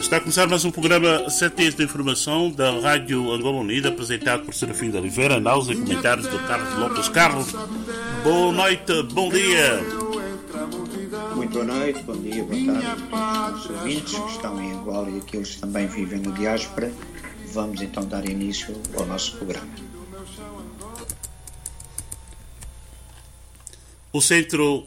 Está a começar mais um programa 7 dias de informação da Rádio Angola Unida, apresentado por Serafim de Oliveira, análise e comentários do Carlos Lopes. Carlos, boa noite, bom dia. Muito boa noite, bom dia, boa tarde aos ouvintes que estão em Angola e aqueles que também vivem na diáspora. Vamos então dar início ao nosso programa. O centro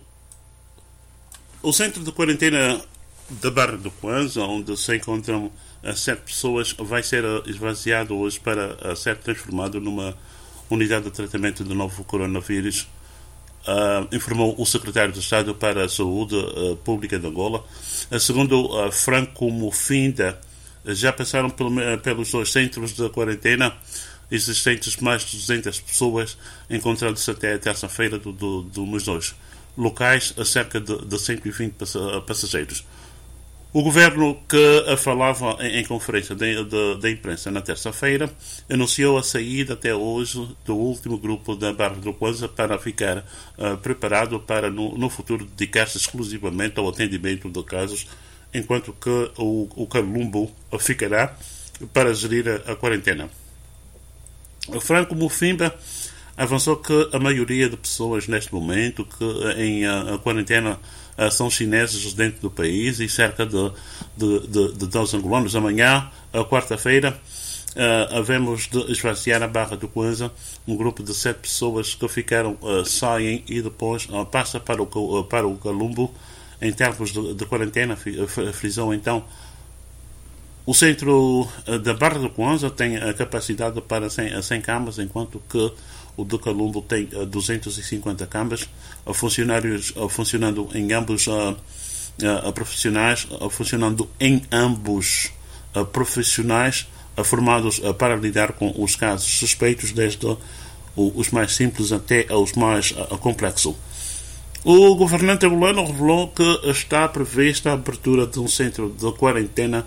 de quarentena da Barra do Kwanza, onde se encontram 7 pessoas, vai ser esvaziado hoje para ser transformado numa unidade de tratamento do novo coronavírus, informou o secretário de Estado para a Saúde Pública de Angola. Segundo Franco Mufinda, já passaram pelos 2 centros de quarentena existentes mais de 200 pessoas, encontrando-se até a terça-feira dos 2 locais a cerca de 120 passageiros. O governo, que falava em conferência da imprensa na terça-feira, anunciou a saída até hoje do último grupo da Barra do Kwanza para ficar preparado para no futuro dedicar-se exclusivamente ao atendimento de casos, enquanto que o Calumbo ficará para gerir a quarentena. Franco Mufimba avançou que a maioria de pessoas neste momento que em quarentena são chineses residentes do país e cerca de 12 angolanos. Amanhã, quarta-feira, havemos de esvaziar a Barra do Kwanza. Um grupo de 7 pessoas que ficaram saem e depois passa para o Calumbo em termos de quarentena, frisou então. O centro da Barra do Kwanza tem a capacidade para 100 camas, enquanto que o de Calumbo tem 250 camas, funcionários funcionando em ambos profissionais, formados para lidar com os casos suspeitos, desde os mais simples até os mais complexos. O governante angolano revelou que está prevista a abertura de um centro de quarentena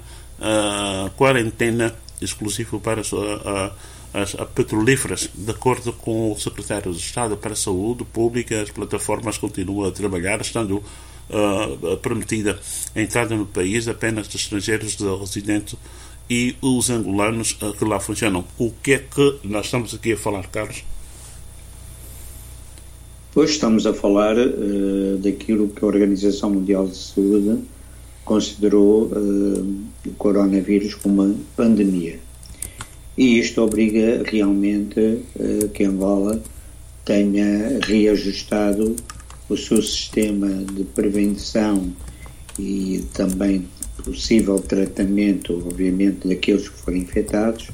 exclusivo para as petrolíferas. De acordo com o secretário de Estado para a Saúde Pública, as plataformas continuam a trabalhar, estando permitida a entrada no país apenas de estrangeiros de residentes e os angolanos que lá funcionam. O que é que nós estamos aqui a falar, Carlos? Hoje estamos a falar daquilo que a Organização Mundial de Saúde considerou o coronavírus como uma pandemia. E isto obriga realmente que Angola tenha reajustado o seu sistema de prevenção e também possível tratamento, obviamente, daqueles que forem infectados,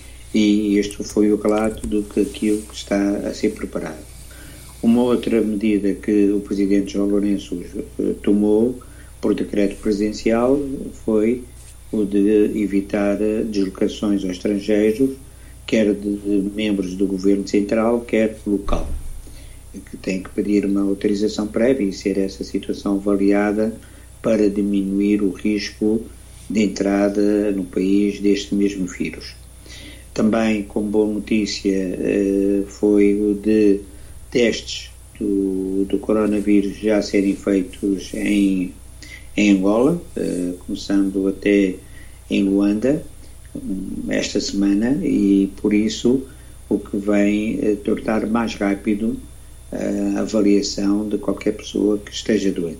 e este foi o relato do que aquilo que está a ser preparado. Uma outra medida que o Presidente João Lourenço tomou por decreto presidencial foi o de evitar deslocações aos estrangeiros, quer de membros do Governo Central, quer local, que tem que pedir uma autorização prévia e ser essa situação avaliada para diminuir o risco de entrada no país deste mesmo vírus. Também, com boa notícia, foi o de testes do coronavírus já serem feitos em Angola, começando até em Luanda esta semana, e por isso o que vem tornar mais rápido a avaliação de qualquer pessoa que esteja doente.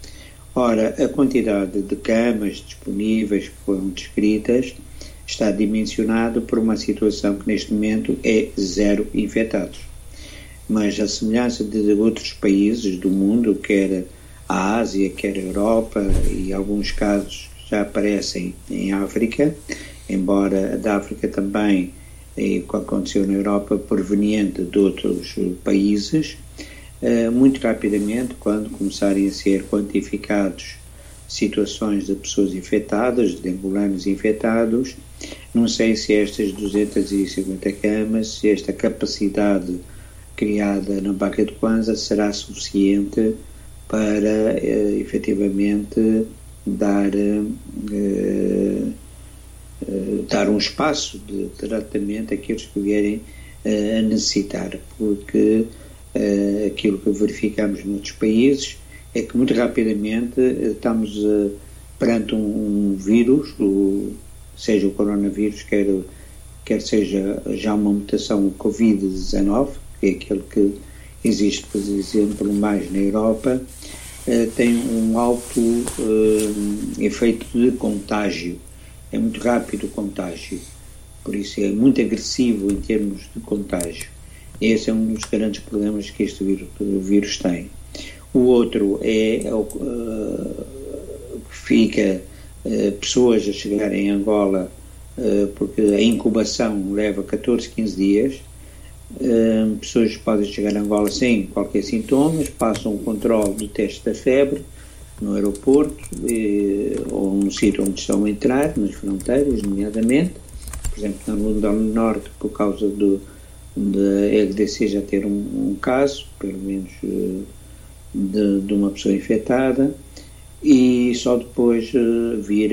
Ora, a quantidade de camas disponíveis que foram descritas está dimensionado por uma situação que neste momento é 0 infectados. Mas a semelhança de outros países do mundo, quer a Ásia, quer a Europa, e alguns casos já aparecem em África, embora da África também, o que aconteceu na Europa, proveniente de outros países, muito rapidamente, quando começarem a ser quantificados situações de pessoas infectadas, de angolanos infectados, não sei se estas 250 camas, se esta capacidade criada na Barra do Kwanza será suficiente para efetivamente dar um espaço de tratamento àqueles que vierem a necessitar, porque aquilo que verificamos noutros países é que muito rapidamente estamos perante um vírus, seja o coronavírus, quer seja já uma mutação, o Covid-19, que é aquele que existe, por exemplo, mais na Europa, tem um alto efeito de contágio. É muito rápido o contágio, por isso é muito agressivo em termos de contágio. Esse é um dos grandes problemas que este vírus tem. O outro é que fica pessoas a chegarem a Angola, porque a incubação leva 14, 15 dias. Pessoas podem chegar a Angola sem qualquer sintomas, passam o controle do teste da febre no aeroporto ou no sítio onde estão a entrar, nas fronteiras, nomeadamente, por exemplo, na Londres Norte, por causa da LDC já ter um caso, pelo menos de uma pessoa infectada, e só depois vir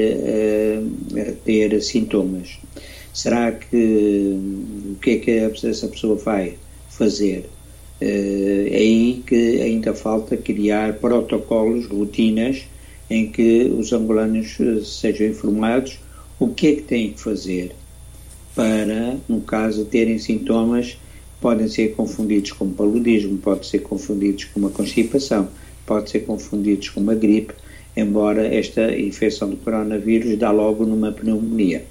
a ter sintomas. Será que o que é que essa pessoa vai fazer? É aí que ainda falta criar protocolos, rotinas, em que os angolanos sejam informados o que é que têm que fazer para, no caso, terem sintomas. Podem ser confundidos com paludismo, podem ser confundidos com uma constipação, podem ser confundidos com uma gripe, embora esta infecção do coronavírus dá logo numa pneumonia,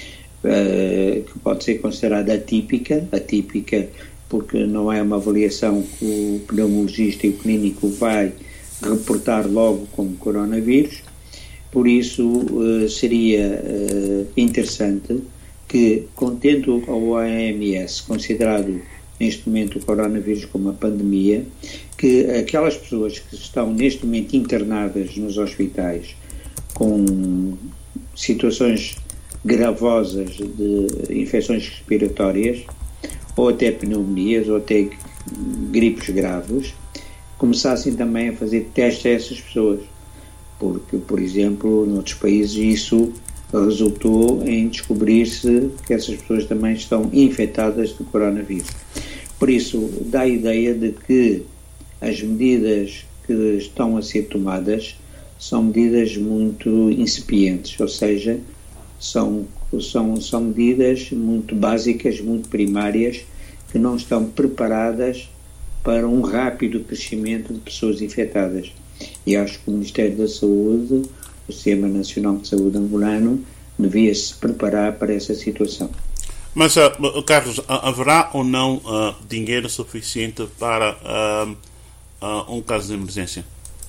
que pode ser considerada atípica porque não é uma avaliação que o pneumologista e o clínico vai reportar logo como coronavírus. Por isso seria interessante que, contendo a OMS considerado neste momento o coronavírus como uma pandemia, que aquelas pessoas que estão neste momento internadas nos hospitais com situações gravosas de infecções respiratórias, ou até pneumonias, ou até gripes graves, começassem também a fazer testes a essas pessoas, porque, por exemplo, noutros países isso resultou em descobrir-se que essas pessoas também estão infectadas de coronavírus. Por isso, dá a ideia de que as medidas que estão a ser tomadas são medidas muito incipientes, ou seja, são medidas muito básicas, muito primárias, que não estão preparadas para um rápido crescimento de pessoas infectadas. E acho que o Ministério da Saúde, o Sistema Nacional de Saúde angolano, devia se preparar para essa situação. Mas, Carlos, haverá ou não dinheiro suficiente para um caso de emergência?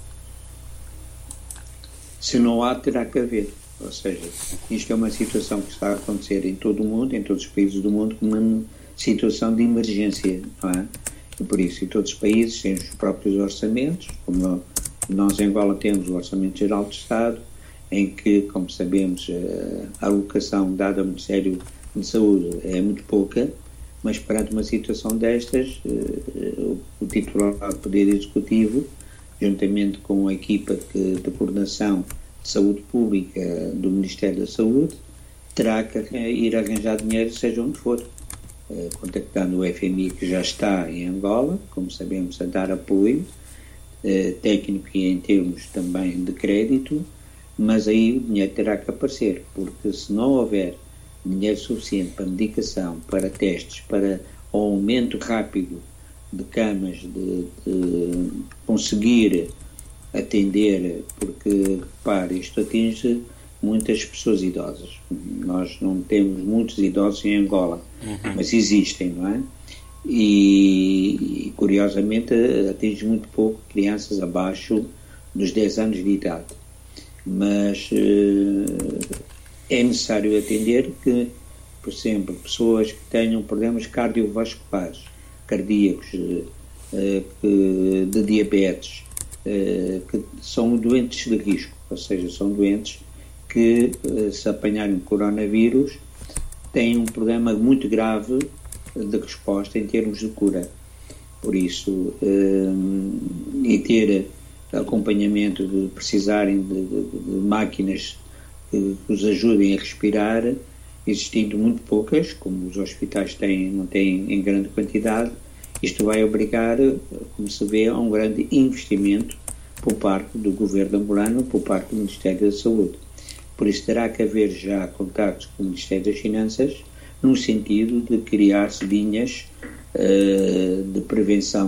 Se não há, terá que haver. Ou seja, isto é uma situação que está a acontecer em todo o mundo, em todos os países do mundo, como uma situação de emergência, não é? E por isso, em todos os países têm os próprios orçamentos, como nós em Angola temos o Orçamento Geral do Estado, em que, como sabemos, a alocação dada ao Ministério de Saúde é muito pouca, mas perante uma situação destas, o titular do Poder Executivo, juntamente com a equipa de coordenação de saúde pública do Ministério da Saúde, terá que ir arranjar dinheiro, seja onde for, contactando o FMI, que já está em Angola, como sabemos, a dar apoio técnico e em termos também de crédito, mas aí o dinheiro terá que aparecer, porque se não houver dinheiro suficiente para medicação, para testes, para um aumento rápido de camas, de conseguir atender, porque, repare, isto atinge muitas pessoas idosas. Nós não temos muitos idosos em Angola, mas existem, não é? E curiosamente atinge muito pouco crianças abaixo dos 10 anos de idade. Mas é necessário atender que, por exemplo, pessoas que tenham problemas cardiovasculares, cardíacos, de diabetes, que são doentes de risco, ou seja, são doentes que, se apanharem coronavírus, têm um problema muito grave de resposta em termos de cura. Por isso, e ter acompanhamento de precisarem de máquinas que os ajudem a respirar, existindo muito poucas, como os hospitais não têm em grande quantidade, isto vai obrigar, como se vê, a um grande investimento por parte do governo angolano, por parte do Ministério da Saúde. Por isso terá que haver já contactos com o Ministério das Finanças no sentido de criar-se linhas de prevenção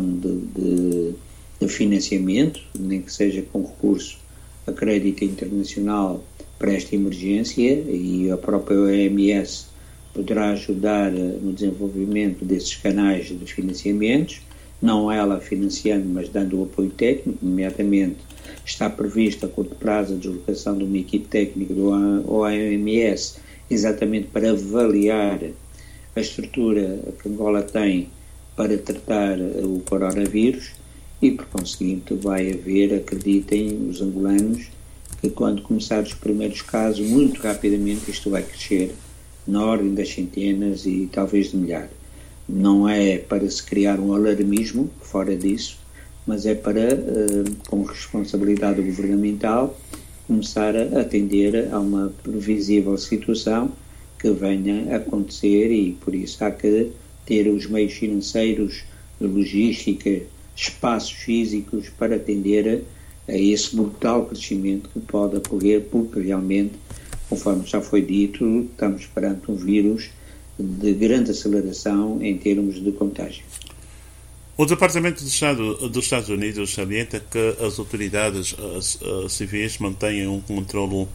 de financiamento, nem que seja com recurso a crédito internacional para esta emergência, e a própria OMS poderá ajudar no desenvolvimento desses canais de financiamentos, não ela financiando, mas dando o apoio técnico. Nomeadamente está prevista a curto prazo a deslocação de uma equipe técnica do OMS, exatamente para avaliar a estrutura que Angola tem para tratar o coronavírus, e por conseguinte vai haver, acreditem os angolanos, que quando começar os primeiros casos, muito rapidamente isto vai crescer na ordem das centenas e talvez de milhares. Não é para se criar um alarmismo fora disso, mas é para, com responsabilidade governamental, começar a atender a uma previsível situação que venha a acontecer, e por isso há que ter os meios financeiros, logística, espaços físicos para atender a esse brutal crescimento que pode ocorrer, porque realmente, conforme já foi dito, estamos perante um vírus de grande aceleração em termos de contágio. O Departamento de Estado dos Estados Unidos salienta que as autoridades civis mantêm um controlo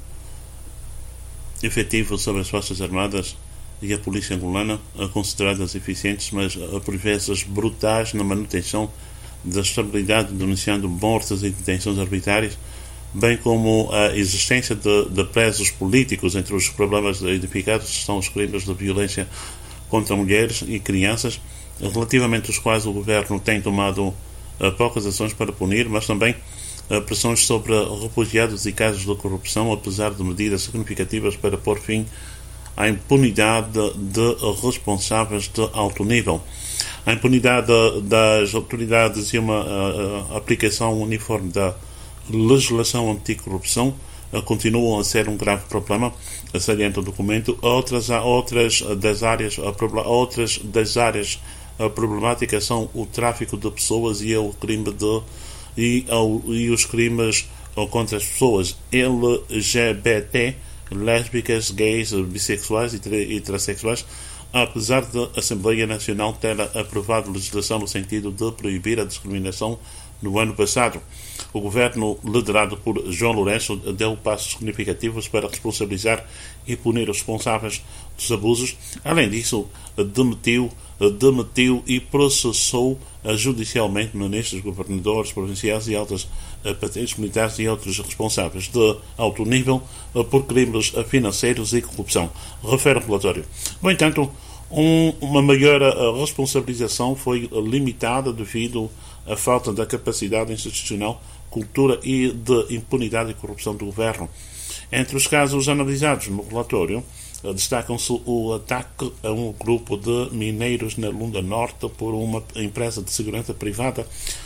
efetivo sobre as Forças Armadas e a Polícia Angolana, consideradas eficientes, mas por vezes brutais na manutenção da estabilidade, denunciando mortes e detenções arbitrárias, bem como a existência de presos políticos. Entre os problemas identificados estão os crimes de violência contra mulheres e crianças, relativamente aos quais o governo tem tomado poucas ações para punir, mas também pressões sobre refugiados e casos de corrupção, apesar de medidas significativas para pôr fim à impunidade de responsáveis de alto nível. A impunidade das autoridades e uma aplicação uniforme da legislação anticorrupção continuam a ser um grave problema, salienta o documento. Outras das áreas problemáticas são o tráfico de pessoas e o crime e os crimes contra as pessoas LGBT, lésbicas, gays, bissexuais e transexuais, apesar da Assembleia Nacional ter aprovado legislação no sentido de proibir a discriminação no ano passado. O governo, liderado por João Lourenço, deu passos significativos para responsabilizar e punir os responsáveis dos abusos. Além disso, demitiu e processou judicialmente ministros, governadores provinciais e altas patentes militares e outros responsáveis de alto nível por crimes financeiros e corrupção, refere o relatório. No entanto, uma maior responsabilização foi limitada devido à falta da capacidade institucional, cultura e de impunidade e corrupção do governo. Entre os casos analisados no relatório, destacam-se o ataque a um grupo de mineiros na Lunda Norte por uma empresa de segurança privada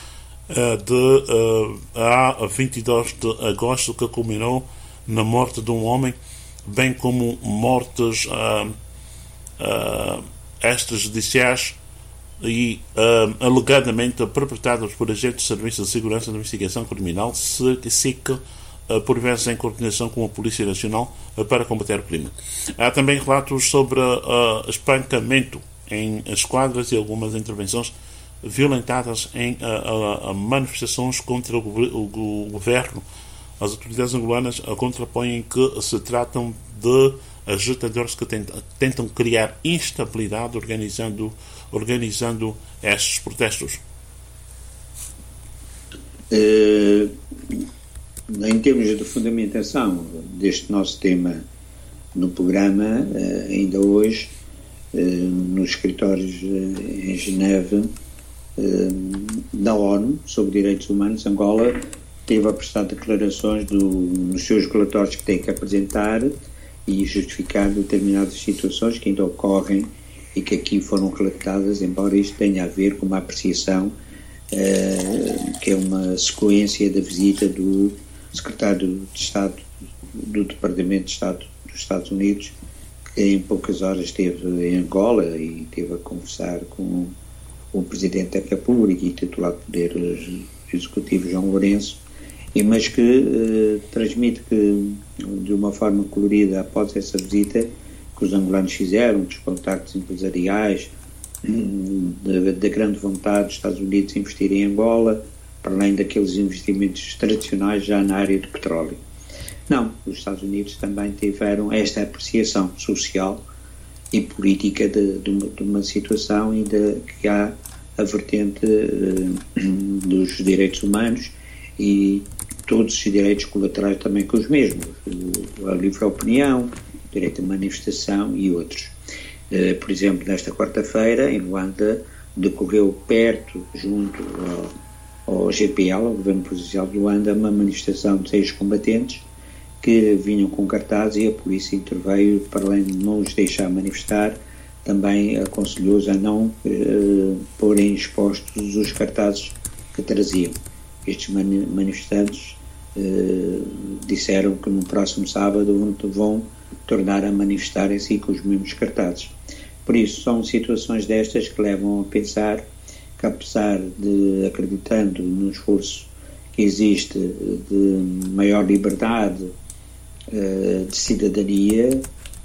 a 22 de agosto, que culminou na morte de um homem, bem como mortes extrajudiciais e alegadamente perpetradas por agentes de Serviço de Segurança de Investigação Criminal, SIC, por vezes em coordenação com a Polícia Nacional para combater o crime. Há também relatos sobre espancamento em esquadras e algumas intervenções violentadas em manifestações contra o governo. As autoridades angolanas contrapõem que se tratam de agitadores que tentam criar instabilidade organizando estes protestos. Em termos de fundamentação deste nosso tema no programa, ainda hoje, nos escritórios em Geneve da ONU sobre Direitos Humanos, Angola teve a prestar declarações nos seus relatórios que tem que apresentar e justificar determinadas situações que ainda ocorrem e que aqui foram relatadas, embora isto tenha a ver com uma apreciação que é uma sequência da visita do secretário de Estado do Departamento de Estado dos Estados Unidos, que em poucas horas esteve em Angola e esteve a conversar com o Presidente da República e titular do Poder Executivo, João Lourenço, mas que transmite que, de uma forma colorida, após essa visita que os angolanos fizeram, dos contactos empresariais, da grande vontade dos Estados Unidos de investir em Angola, para além daqueles investimentos tradicionais já na área do petróleo. Não, os Estados Unidos também tiveram esta apreciação social e política de uma situação e que há a vertente dos direitos humanos e todos os direitos colaterais também com os mesmos, a livre opinião, o direito à manifestação e outros. Por exemplo, nesta quarta-feira, em Luanda, decorreu perto, junto ao GPL, ao Governo Provincial de Luanda, uma manifestação de 6 combatentes que vinham com cartazes e a polícia interveio, para além de não os deixar manifestar, também aconselhou-os a não porem expostos os cartazes que traziam. Estes manifestantes disseram que no próximo sábado vão tornar a manifestarem-se com os mesmos cartazes. Por isso, são situações destas que levam a pensar que, apesar de, acreditando no esforço que existe de maior liberdade de cidadania,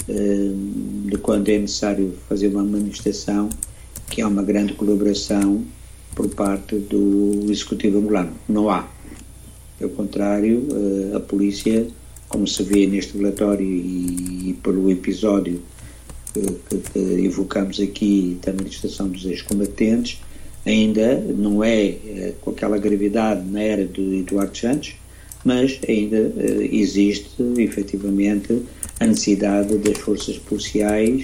de quando é necessário fazer uma manifestação, que há uma grande colaboração por parte do Executivo angolano. Não há. Pelo contrário, a polícia, como se vê neste relatório e pelo episódio que evocamos aqui da manifestação dos ex-combatentes, ainda não é com aquela gravidade na era do Eduardo Santos, mas ainda existe efetivamente a necessidade das forças policiais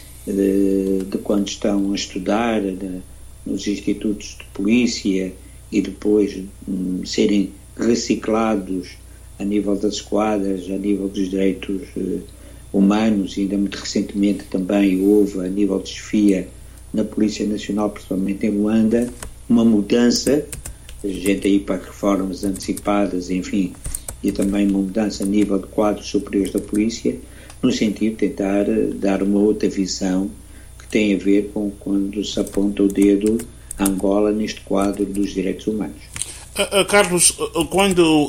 de quando estão a estudar nos institutos de polícia e depois serem reciclados a nível das esquadras, a nível dos direitos humanos, e ainda muito recentemente também houve a nível de chefia na Polícia Nacional, principalmente em Luanda, uma mudança, gente aí para reformas antecipadas, enfim, e também uma mudança a nível de quadros superiores da polícia, no sentido de tentar dar uma outra visão que tem a ver com quando se aponta o dedo a Angola neste quadro dos direitos humanos. Carlos, quando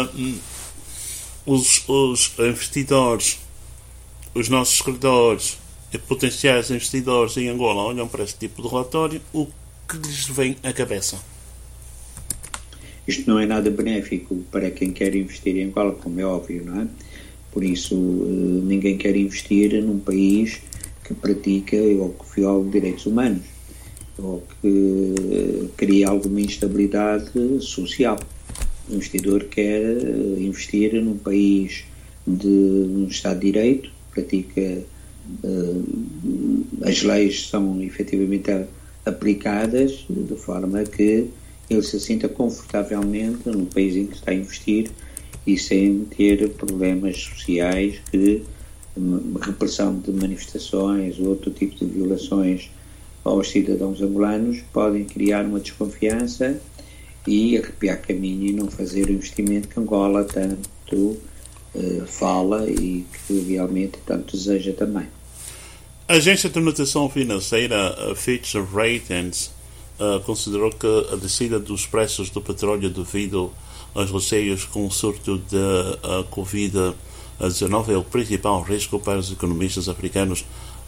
os investidores, os nossos credores e potenciais investidores em Angola olham para este tipo de relatório, o que lhes vem à cabeça? Isto não é nada benéfico para quem quer investir em Angola, como é óbvio, não é? Por isso, ninguém quer investir num país que pratica ou que viola direitos humanos, ou que cria alguma instabilidade social. O investidor quer investir num país num Estado de Direito, pratica, as leis são efetivamente aplicadas de forma que ele se sinta confortavelmente num país em que está a investir e sem ter problemas sociais que repressão de manifestações ou outro tipo de violações aos cidadãos angolanos podem criar uma desconfiança e arrepiar caminho e não fazer o investimento que Angola tanto fala e que realmente tanto deseja também. A agência de notação financeira Fitch Ratings considerou que a descida dos preços do petróleo devido aos receios com o surto de Covid-19 é o principal risco para os economistas africanos,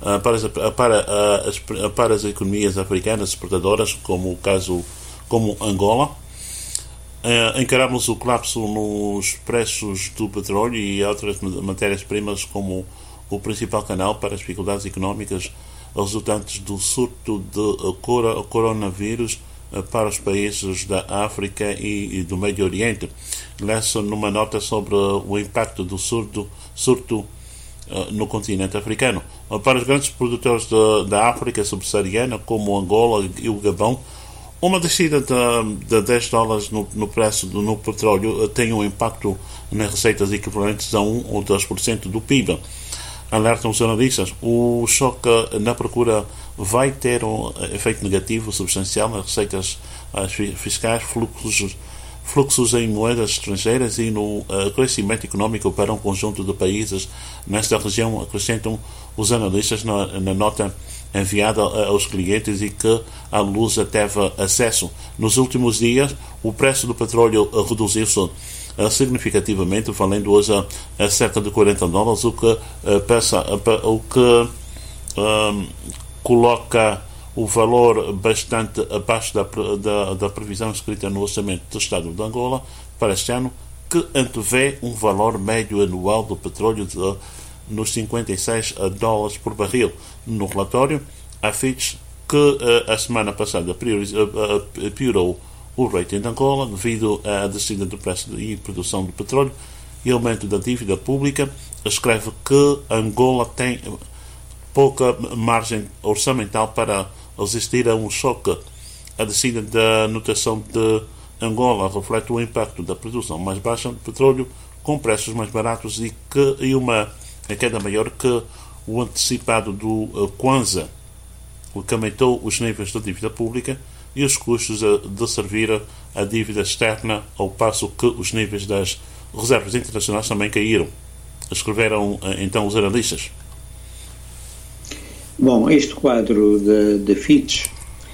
para as economias africanas exportadoras, como Angola. Encaramos o colapso nos preços do petróleo e outras matérias-primas como o principal canal para as dificuldades económicas resultantes do surto de coronavírus para os países da África e do Médio Oriente. Lessa numa nota sobre o impacto do surto no continente africano. Para os grandes produtores da África subsaariana, como Angola e o Gabão, uma descida de $10 no preço no petróleo tem um impacto nas receitas equivalentes a 1 ou 2% do PIB. Alertam os analistas, o choque na procura vai ter um efeito negativo substancial nas receitas fiscais, fluxos em moedas estrangeiras e no crescimento económico para um conjunto de países nesta região, acrescentam os analistas na nota enviada aos clientes e que a Lusa teve acesso. Nos últimos dias, o preço do petróleo reduziu-se significativamente, valendo hoje a cerca de $40, o que coloca o valor bastante abaixo da previsão escrita no Orçamento do Estado de Angola para este ano, que antevê um valor médio anual do petróleo nos $56 por barril. No relatório, a Fitch, que a semana passada piorou o rating de Angola devido à descida do preço e produção do petróleo e aumento da dívida pública, escreve que Angola tem pouca margem orçamental para resistir a um choque. A descida da notação de Angola reflete o impacto da produção mais baixa de petróleo com preços mais baratos e uma queda maior que o antecipado do Kwanza, o que aumentou os níveis da dívida pública e os custos de servir a dívida externa, ao passo que os níveis das reservas internacionais também caíram, escreveram então os analistas. Bom, este quadro da Fitch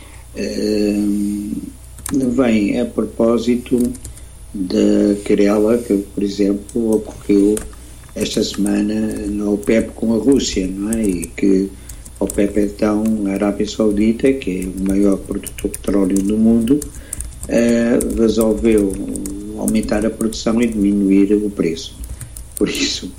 vem a propósito da querela que, por exemplo, ocorreu esta semana na OPEP com a Rússia, não é? E que a OPEP, então, a Arábia Saudita, que é o maior produtor de petróleo do mundo, resolveu aumentar a produção e diminuir o preço. Por isso,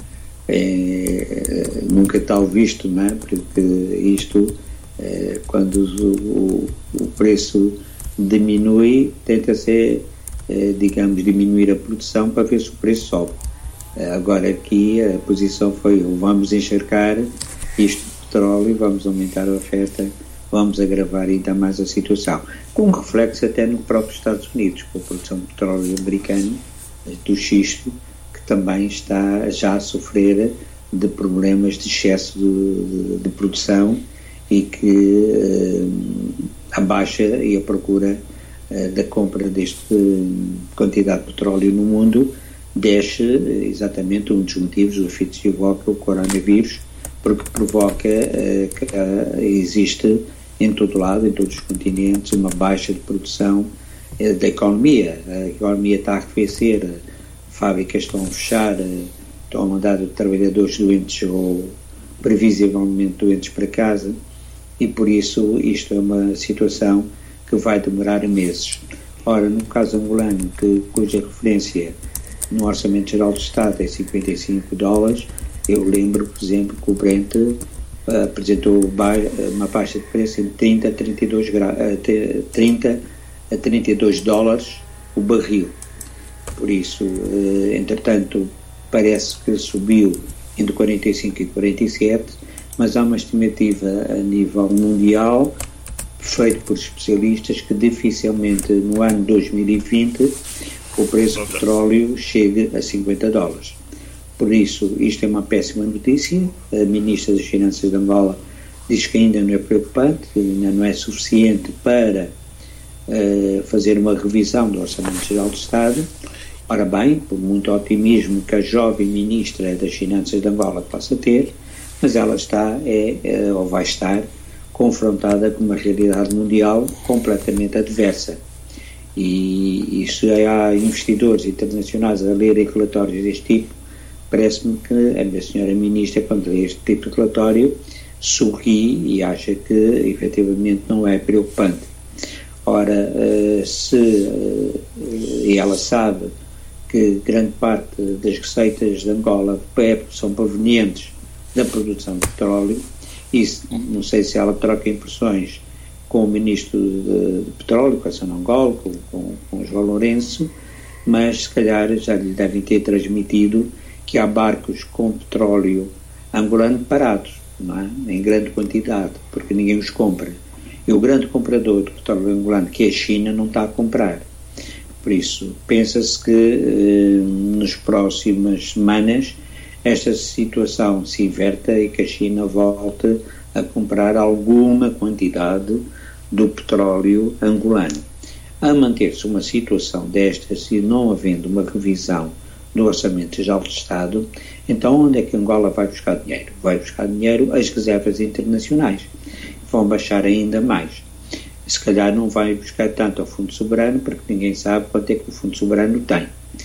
nunca tal visto, não é? Porque isto, quando o preço diminui, tenta-se, digamos, diminuir a produção para ver se o preço sobe. Agora aqui a posição foi: vamos encharcar isto de petróleo, vamos aumentar a oferta, vamos agravar ainda mais a situação, com um reflexo até no próprio Estados Unidos, com a produção de petróleo americano, do xisto, que também está já a sofrer de problemas de excesso de produção e que a baixa e a procura da compra desta quantidade de petróleo no mundo desce exatamente um dos motivos, o Fitch evoca o coronavírus, porque provoca que existe em todo lado, em todos os continentes, uma baixa de produção da economia. A economia está a arrefecer, fábricas estão a fechar, estão a mandar trabalhadores doentes ou previsivelmente doentes para casa, e por isso isto é uma situação que vai demorar meses. Ora, no caso angolano, cuja referência no Orçamento Geral do Estado é $55, eu lembro, por exemplo, que o Brent apresentou uma baixa de preço entre 30 a $32 o barril. Por isso, entretanto, parece que subiu entre 45 e 47, mas há uma estimativa a nível mundial, feita por especialistas, que dificilmente no ano 2020 o preço do petróleo chega a $50. Por isso, isto é uma péssima notícia. A Ministra das Finanças de Angola diz que ainda não é preocupante, ainda não é suficiente para fazer uma revisão do Orçamento Geral do Estado. Ora bem, por muito otimismo que a jovem Ministra das Finanças de Angola possa ter, mas ela está, ou vai estar, confrontada com uma realidade mundial completamente adversa. E se há investidores internacionais a lerem relatórios deste tipo, parece-me que a minha senhora Ministra, quando lê este tipo de relatório, sorri e acha que efetivamente não é preocupante. Ora, e ela sabe que grande parte das receitas de Angola são provenientes da produção de petróleo, e não sei se ela troca impressões com o Ministro de Petróleo, com a Sonangol, com o João Lourenço, mas se calhar já lhe devem ter transmitido que há barcos com petróleo angolano parados, não é? Em grande quantidade, porque ninguém os compra. E o grande comprador de petróleo angolano, que é a China, não está a comprar. Por isso, pensa-se que nas próximas semanas esta situação se inverta e que a China volte a comprar alguma quantidade do petróleo angolano. A manter-se uma situação destas, e não havendo uma revisão do Orçamento Geral do Estado, então onde é que Angola vai buscar dinheiro? Vai buscar dinheiro às reservas internacionais. Vão baixar ainda mais. Se calhar não vai buscar tanto ao Fundo Soberano, porque ninguém sabe quanto é que o Fundo Soberano tem.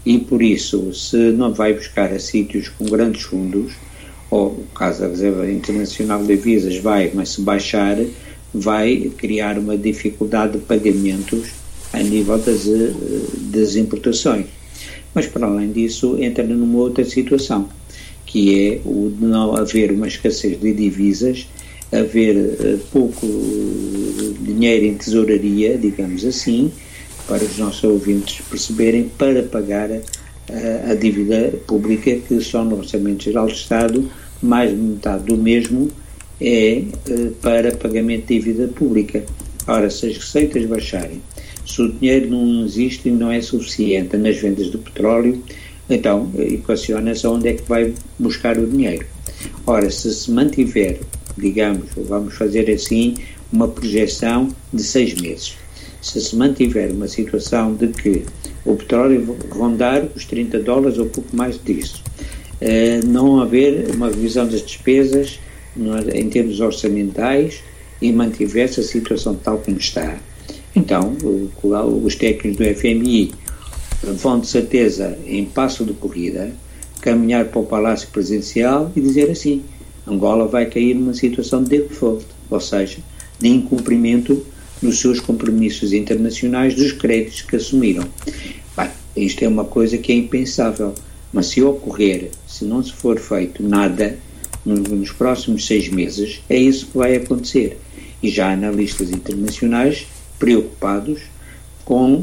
E por isso, se não vai buscar a sítios com grandes fundos, ou o caso da Reserva Internacional de Divisas vai, mas se baixar, vai criar uma dificuldade de pagamentos a nível das importações. Mas, para além disso, entra numa outra situação, que é o de não haver uma escassez de divisas, haver pouco dinheiro em tesouraria, digamos assim, para os nossos ouvintes perceberem, para pagar a dívida pública, que só no Orçamento Geral do Estado, mais de metade do mesmo é para pagamento de dívida pública. Ora, se as receitas baixarem, se o dinheiro não existe e não é suficiente nas vendas do petróleo, então equaciona-se onde é que vai buscar o dinheiro. Ora, se mantiver, digamos, vamos fazer assim, uma projeção de 6 meses. Se mantiver uma situação de que o petróleo rondar os $30 ou pouco mais disso, não haver uma revisão das despesas em termos orçamentais e mantiver-se a situação tal como está, então os técnicos do FMI vão de certeza em passo de corrida caminhar para o Palácio Presidencial e dizer assim: Angola vai cair numa situação de default, ou seja, de incumprimento nos seus compromissos internacionais dos créditos que assumiram. Bem, isto é uma coisa que é impensável, mas se ocorrer, se não se for feito nada nos próximos 6 meses, é isso que vai acontecer. E já há analistas internacionais preocupados com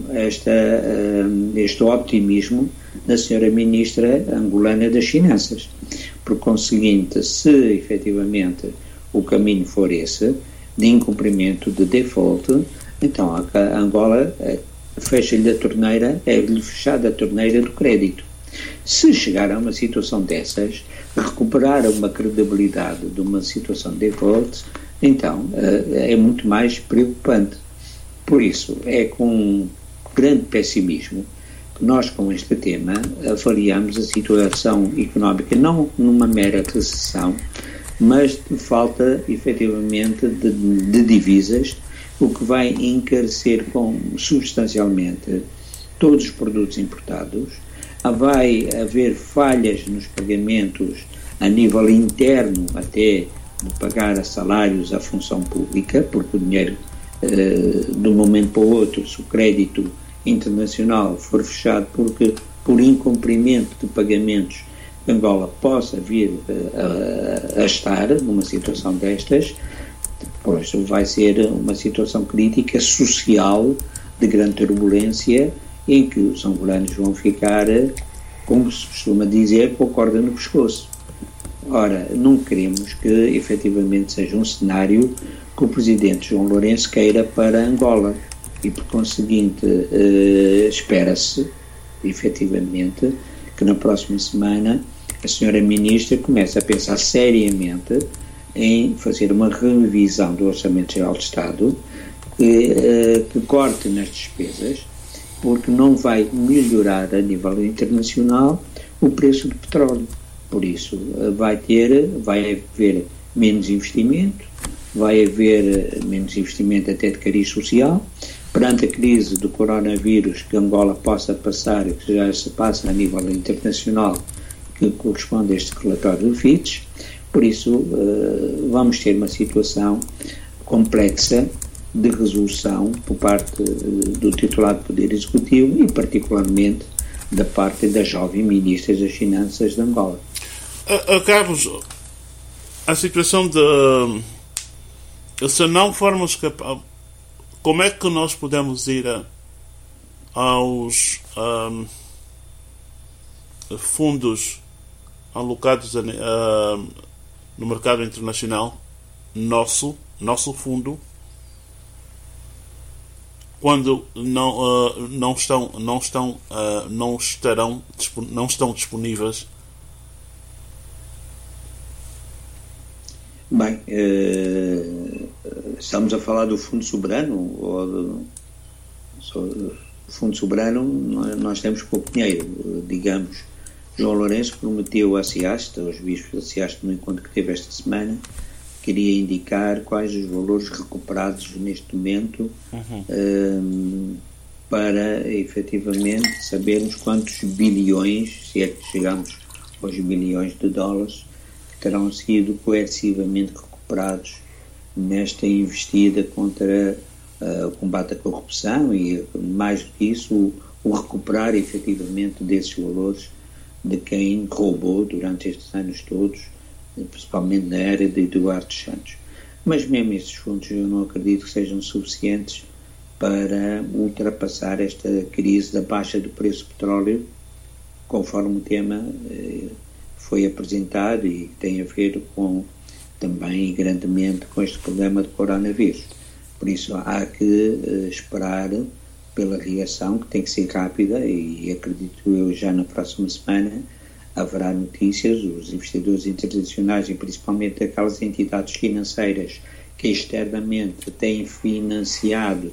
este optimismo da senhora ministra angolana das Finanças. Por conseguinte, se efetivamente o caminho for esse, de incumprimento, de default, então a Angola fecha-lhe a torneira, é-lhe fechada a torneira do crédito. Se chegar a uma situação dessas, recuperar uma credibilidade de uma situação de default, então é muito mais preocupante. Por isso, é com grande pessimismo que nós, com este tema, avaliamos a situação económica, não numa mera recessão, mas de falta, efetivamente, de divisas, o que vai encarecer substancialmente todos os produtos importados. Vai haver falhas nos pagamentos a nível interno, até de pagar a salários à função pública, porque o dinheiro, de um momento para o outro, se o crédito internacional for fechado por incumprimento de pagamentos, Angola possa vir a estar numa situação destas, depois vai ser uma situação crítica social de grande turbulência, em que os angolanos vão ficar, como se costuma dizer, com a corda no pescoço. Ora, não queremos que efetivamente seja um cenário que o presidente João Lourenço queira para Angola, e por conseguinte espera-se efetivamente que na próxima semana a senhora ministra comece a pensar seriamente em fazer uma revisão do Orçamento Geral do Estado que corte nas despesas, porque não vai melhorar a nível internacional o preço do petróleo. Por isso vai haver menos investimento, vai haver menos investimento até de cariz social. Perante a crise do coronavírus que Angola possa passar, que já se passa a nível internacional, que corresponde a este relatório do Fitch. Por isso vamos ter uma situação complexa de resolução por parte do titular do Poder Executivo e particularmente da parte da jovem Ministra das Finanças de Angola. Carlos, a situação de... Se não formos capazes, como é que nós podemos ir aos fundos alocados no mercado internacional, nosso fundo, quando não estão disponíveis? Bem, estamos a falar do Fundo Soberano, o Fundo Soberano, nós temos pouco dinheiro, digamos. João Lourenço prometeu a SEAST, aos bispos da SEAST, no encontro que teve esta semana, queria indicar quais os valores recuperados neste momento para efetivamente sabermos quantos bilhões, se é que chegamos aos bilhões de dólares, que terão sido coercivamente recuperados nesta investida contra o combate à corrupção e, mais do que isso, o recuperar efetivamente desses valores de quem roubou durante estes anos todos, principalmente na era de Eduardo Santos. Mas mesmo esses fundos eu não acredito que sejam suficientes para ultrapassar esta crise da baixa do preço do petróleo, conforme o tema foi apresentado e tem a ver também grandemente com este problema do coronavírus. Por isso há que esperar pela reação, que tem que ser rápida, e acredito eu já na próxima semana haverá notícias. Os investidores internacionais e principalmente aquelas entidades financeiras que externamente têm financiado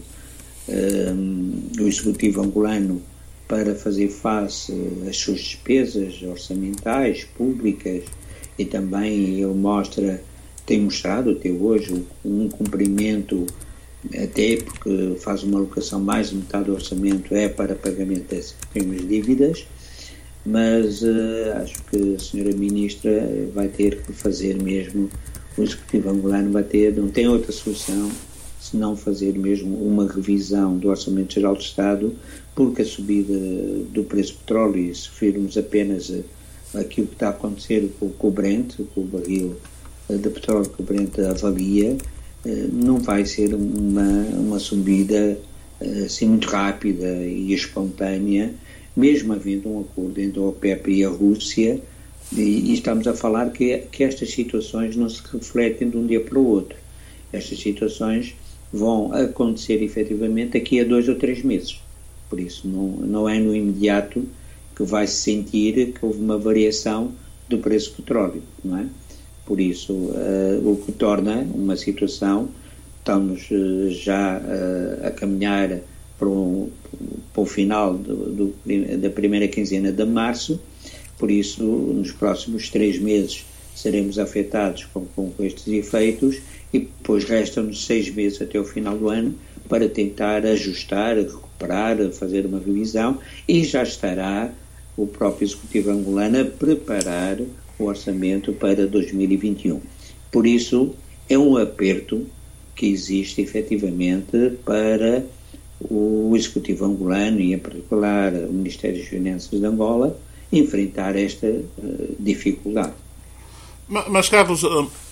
o Executivo angolano para fazer face às suas despesas orçamentais, públicas, e também ele tem mostrado até hoje um cumprimento, até porque faz uma alocação, mais de metade do orçamento é para pagamento dessas primas dívidas, mas acho que a senhora Ministra vai ter que fazer mesmo, o Executivo angolano não tem outra solução se não fazer mesmo uma revisão do Orçamento Geral do Estado, porque a subida do preço do petróleo, e se virmos apenas aquilo que está a acontecer com o Brent, com o barril de petróleo que o Brent avalia, não vai ser uma subida assim muito rápida e espontânea, mesmo havendo um acordo entre a OPEP e a Rússia, e estamos a falar que estas situações não se refletem de um dia para o outro. Estas situações vão acontecer efetivamente daqui a 2 ou 3 meses. Por isso, não é no imediato que vai se sentir que houve uma variação do preço do petróleo, não é? Por isso, o que torna uma situação, estamos já a caminhar para o final da primeira quinzena de março, por isso, nos próximos 3 meses seremos afetados com estes efeitos, e depois restam-nos 6 meses até o final do ano para tentar ajustar, recuperar, fazer uma revisão, e já estará o próprio Executivo angolano a preparar o orçamento para 2021. Por isso, é um aperto que existe efetivamente para o Executivo angolano e, em particular, o Ministério das Finanças de Angola, enfrentar esta dificuldade. Mas, Carlos,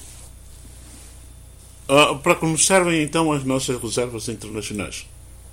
para que nos servem então as nossas reservas internacionais?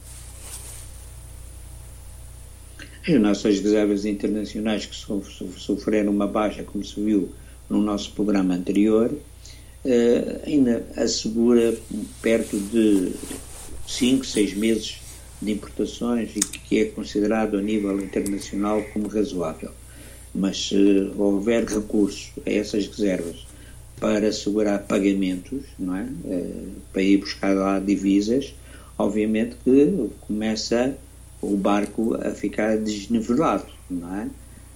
As nossas reservas internacionais, que sofreram uma baixa, como se viu no nosso programa anterior, ainda assegura perto de 5, 6 meses de importações, e que é considerado a nível internacional como razoável. Mas se houver recursos a essas reservas para assegurar pagamentos, não é? Para ir buscar lá divisas, obviamente que começa o barco a ficar desnivelado, não é?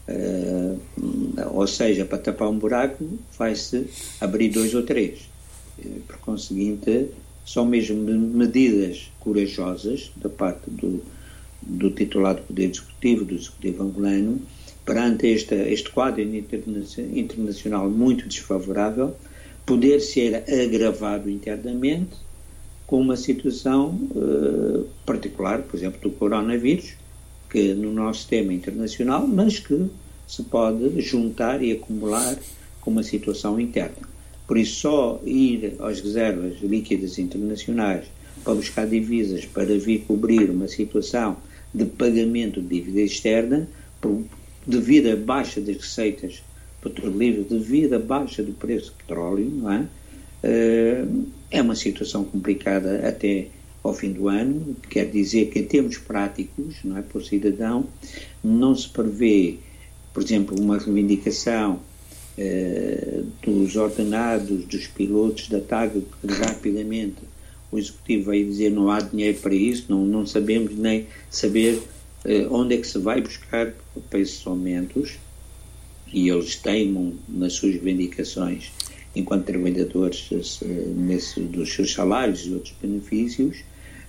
Ou seja, para tapar um buraco vai-se abrir 2 ou 3. Por conseguinte, são mesmo medidas corajosas da parte do titular do Poder Executivo, do Executivo angolano, perante este quadro internacional muito desfavorável, poder ser agravado internamente com uma situação particular, por exemplo, do coronavírus, que no nosso sistema internacional, mas que se pode juntar e acumular com uma situação interna. Por isso, só ir às reservas líquidas internacionais para buscar divisas para vir cobrir uma situação de pagamento de dívida externa, devido à baixa das receitas petrolíferas, devido à baixa do preço do petróleo, não é? É uma situação complicada até ao fim do ano. Quer dizer que, em termos práticos, não é, para o cidadão, não se prevê, por exemplo, uma reivindicação dos ordenados, dos pilotos da TAG, que rapidamente o Executivo vai dizer não há dinheiro para isso, não sabemos nem saber onde é que se vai buscar para esses aumentos, e eles teimam nas suas reivindicações enquanto trabalhadores dos seus salários e outros benefícios.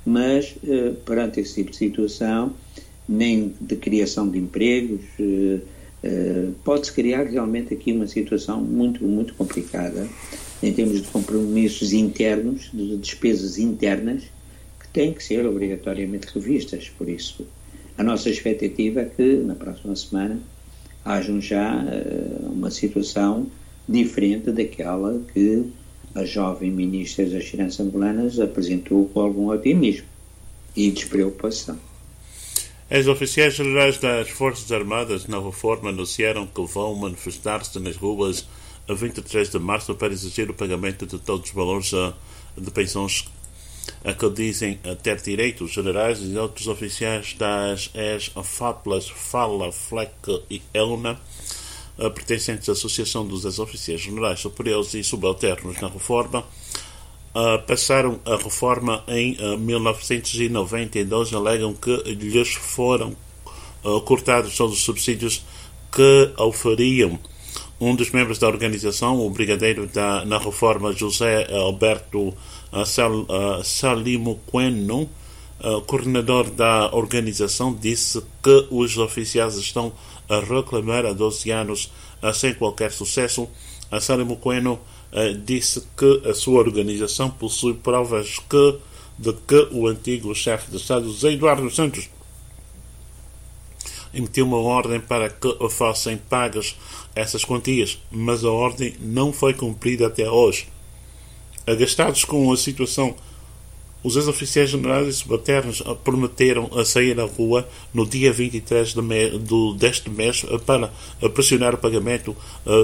mas perante esse tipo de situação, nem de criação de empregos, pode-se criar realmente aqui uma situação muito, muito complicada em termos de compromissos internos, de despesas internas, que têm que ser obrigatoriamente revistas. Por isso, a nossa expectativa é que na próxima semana haja já uma situação diferente daquela que a jovem Ministra das Finanças angolanas apresentou com algum otimismo e despreocupação. Os oficiais generais das Forças Armadas na reforma anunciaram que vão manifestar-se nas ruas a 23 de março para exigir o pagamento de todos os valores de pensões a que dizem ter direito. Os generais e outros oficiais das FAPLAS, FALA, FLEC e ELNA, pertencentes à Associação dos Ex-Oficiais Generais Superiores e Subalternos na reforma, passaram a reforma em 1992, alegam que lhes foram cortados todos os subsídios que oferiam. Um dos membros da organização, o brigadeiro na reforma, José Alberto Salimoqueno, coordenador da organização, disse que os oficiais estão a reclamar há 12 anos sem qualquer sucesso. Salimoqueno disse que a sua organização possui provas de que o antigo chefe de Estado, José Eduardo Santos, emitiu uma ordem para que fossem pagas essas quantias, mas a ordem não foi cumprida até hoje. Agastados com a situação, os ex-oficiais generais e subalternos prometeram a sair à rua no dia 23 deste mês para pressionar o pagamento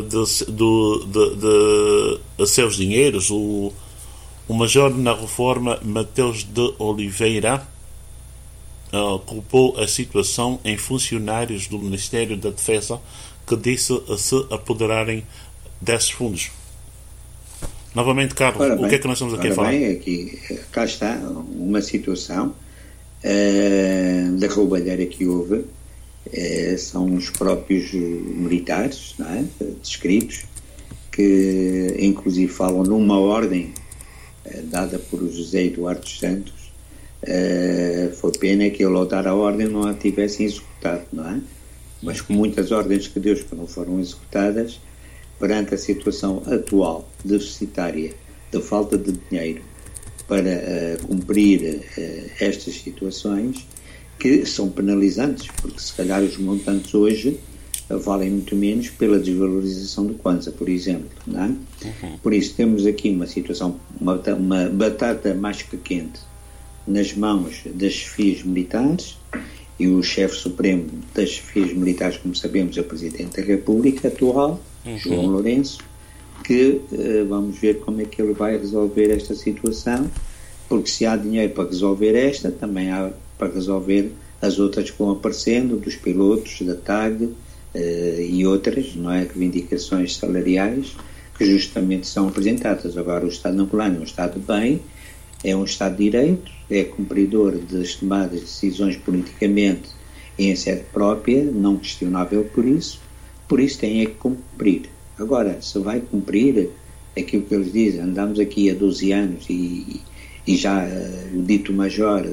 de seus dinheiros. O major na reforma, Mateus de Oliveira, culpou a situação em funcionários do Ministério da Defesa que disse se apoderarem desses fundos. Novamente, Carlos, o que é que nós estamos aqui a falar? Cá está uma situação da roubalheira que houve. São os próprios militares, não é? Descritos, que inclusive falam numa ordem dada por José Eduardo Santos. Foi pena que ele, ao dar a ordem, não a tivessem executado, não é? Mas com muitas ordens que Deus não foram executadas, perante a situação atual, deficitária, de falta de dinheiro para cumprir estas situações, que são penalizantes, porque se calhar os montantes hoje valem muito menos pela desvalorização do Kwanza, por exemplo, não é? Por isso temos aqui uma situação, uma batata mais que quente nas mãos das chefias militares, e o chefe supremo das chefias militares, como sabemos, é o Presidente da República atual, João Lourenço, que vamos ver como é que ele vai resolver esta situação, porque se há dinheiro para resolver esta, também há para resolver as outras que vão aparecendo, dos pilotos, da TAG e outras, não é, reivindicações salariais que justamente são apresentadas. Agora, o Estado angolano é um Estado de bem, é um Estado de Direito, é cumpridor das tomadas de decisões politicamente em sede própria, não questionável por isso tem que cumprir. Agora, se vai cumprir aquilo que eles dizem, andamos aqui há 12 anos e já o dito major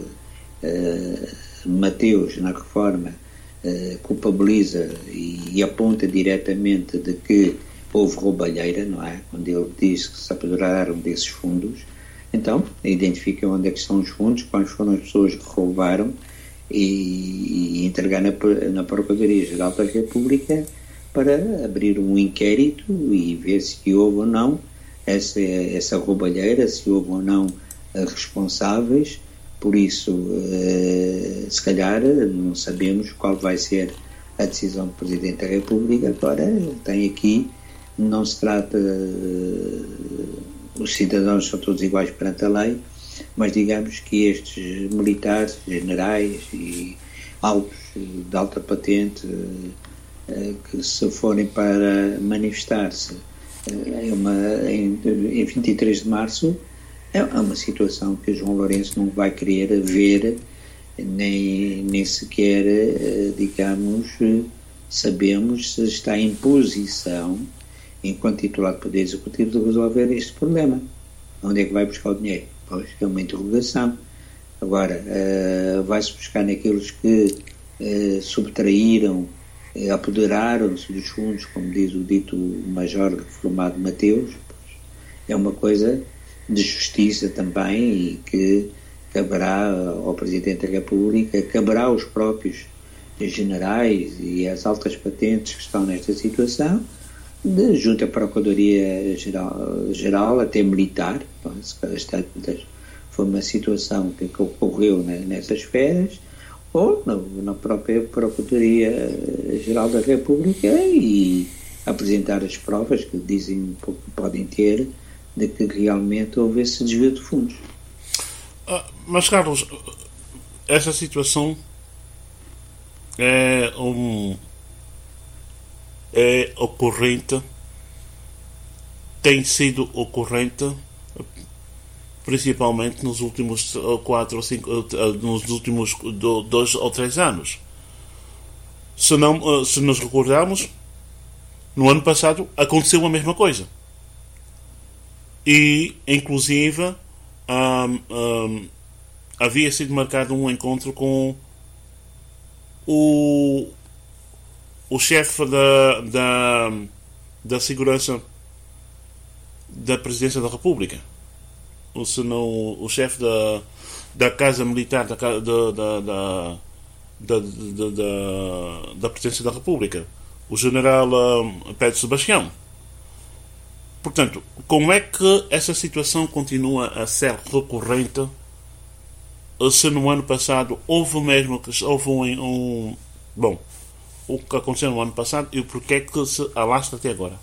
Mateus, na reforma, culpabiliza e aponta diretamente de que houve roubalheira, não é? Quando ele diz que se apoderaram desses fundos. Então, identifica onde é que estão os fundos, quais foram as pessoas que roubaram e entregar na Procuradoria-Geral da República para abrir um inquérito e ver se houve ou não essa roubalheira, se houve ou não responsáveis. Por isso, se calhar, não sabemos qual vai ser a decisão do Presidente da República. Agora, tem aqui, não se trata... os cidadãos são todos iguais perante a lei, mas digamos que estes militares, generais e altos de alta patente que se forem para manifestar-se em 23 de março, é uma situação que João Lourenço não vai querer ver, nem sequer, digamos, sabemos se está em posição, enquanto titular do Poder Executivo, de resolver este problema. Onde é que vai buscar o dinheiro? Pois, é uma interrogação. Agora, vai-se buscar naqueles que subtraíram, apoderaram-se dos fundos, como diz o dito major reformado Mateus. É uma coisa de justiça também, e que caberá ao Presidente da República, caberá aos próprios generais e às altas patentes que estão nesta situação, junto à Procuradoria-Geral, até militar. Foi uma situação que ocorreu nessas esferas, ou na própria Procuradoria-Geral da República, e apresentar as provas que dizem que podem ter de que realmente houve esse desvio de fundos. Mas, Carlos, essa situação é ocorrente, tem sido ocorrente, principalmente nos últimos 4 ou 5, nos últimos 2 ou 3 anos. Se nos recordarmos, no ano passado aconteceu a mesma coisa. E, inclusive, havia sido marcado um encontro com o chefe da segurança da Presidência da República, o chefe da Casa Militar da Presidência da República, o general Pedro Sebastião. Portanto, como é que essa situação continua a ser recorrente, se no ano passado houve o que aconteceu no ano passado, e porquê é que se alastra até agora?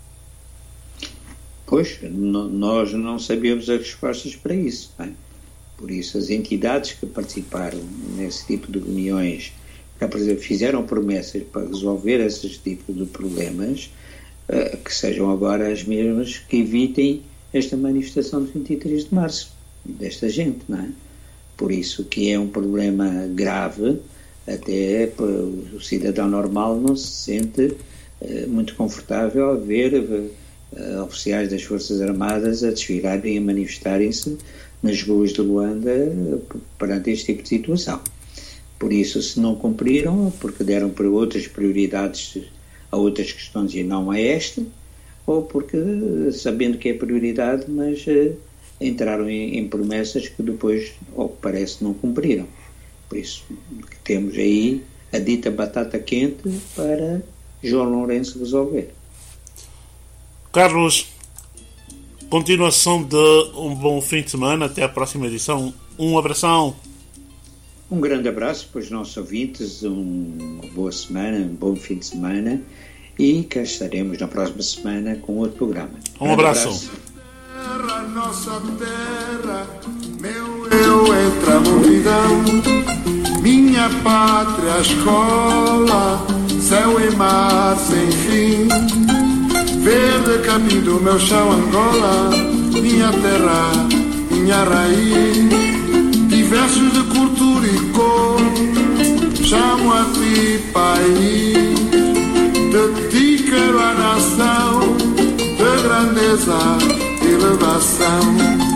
Pois, nós não sabemos as respostas para isso, não é? Por isso, as entidades que participaram nesse tipo de reuniões, que fizeram promessas para resolver esses tipos de problemas, que sejam agora as mesmas que evitem esta manifestação de 23 de março, desta gente, não é? Por isso que é um problema grave, até o cidadão normal não se sente muito confortável a ver oficiais das Forças Armadas a desfilarem e a manifestarem-se nas ruas de Luanda perante este tipo de situação. Por isso, se não cumpriram, porque deram para outras prioridades a outras questões e não a esta, ou porque, sabendo que é prioridade, mas entraram em promessas que depois, ao que parece, não cumpriram. Por isso, temos aí a dita batata quente para João Lourenço resolver. Carlos, continuação de um bom fim de semana, até a próxima edição. Um abração. Um grande abraço para os nossos ouvintes, uma boa semana, um bom fim de semana, e cá estaremos na próxima semana com outro programa. Um abraço. Terra, nossa terra, meu eu entre a multidão, minha pátria, escola, céu e mar sem fim, verde capim do meu chão, Angola, minha terra, minha raiz, diversos de cultura e cor, chamo a ti país, de ti quero a nação, de grandeza e elevação.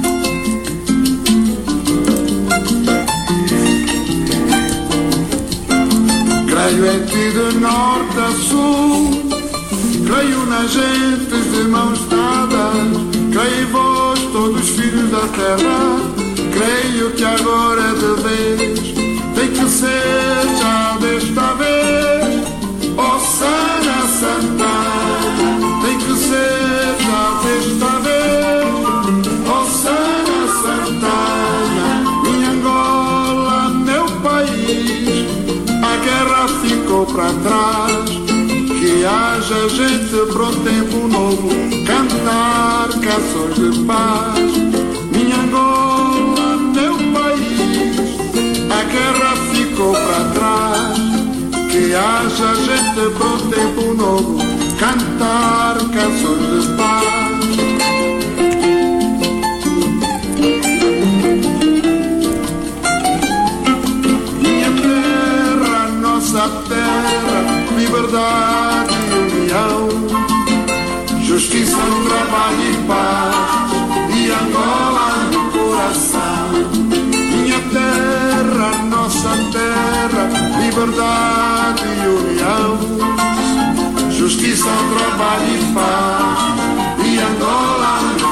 Creio em ti de norte a sul, creio nas gentes de mãos dadas, creio em vós todos filhos da terra, creio que agora é de vez, tem que ser já desta vez, ó Sana Santana, tem que ser já desta vez, ó Sana Santana, minha Angola, meu país, a guerra ficou para trás, que haja gente para um tempo novo, cantar canções de paz, minha Angola, meu país, a guerra ficou para trás, que haja gente para um tempo novo, cantar canções de paz. Minha terra, nossa terra, liberdade e união, justiça, trabalho e paz, e Angola no coração. Minha terra, liberdade e união, justiça, trabalho e paz, e Angola